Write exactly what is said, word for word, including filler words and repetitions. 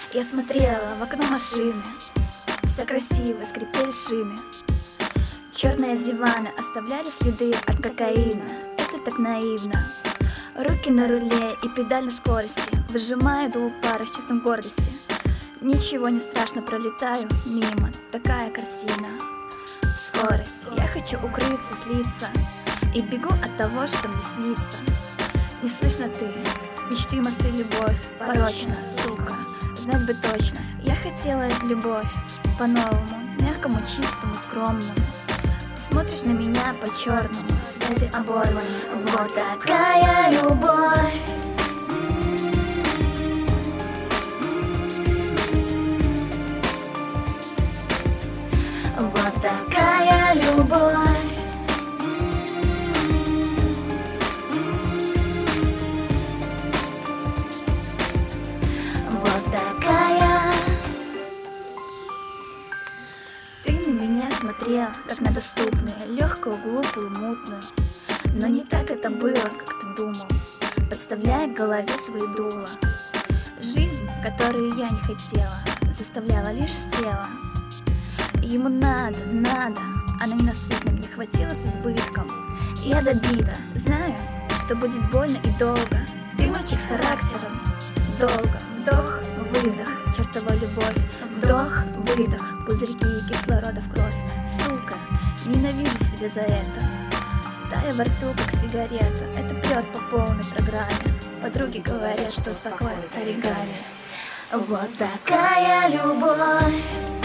Я смотрела в окно машины, все красиво, скрипели шины. Черные диваны оставляли следы от кокаина. Это так наивно. Руки на руле и педаль на скорости. Выжимаю двух пар с чувством гордости. Ничего не страшно, пролетаю мимо. Такая картина. Скорость. Я хочу укрыться, слиться. И бегу от того, что мне снится. Не слышно ты. Мечты, мосты, любовь. Порочно, сука. Знать бы точно. Я хотела любовь по-новому, мягкому, чистому, скромному. Смотришь на меня по-черному, связи оборваны. Вот такая любовь. Вот такая любовь. Вот такая. Ты на меня смотрел, как на доступную, легкую, глупую, мутную. Но не так это было, как ты думал, подставляя к голове свои дула. Жизнь, которую я не хотела, заставляла лишь тело. Ему надо, надо, она ненасытна, мне хватило с избытком. Я добита, знаю, что будет больно и долго. Ты мальчик с характером. Долго, вдох, выдох, чертова любовь. Вдох, выдох, пузырьки кислорода в кровь. Сука, ненавижу себя за это. Тая во рту, как сигарета. Это прет по полной программе. Подруги говорят, что успокоит оригами. Вот такая любовь.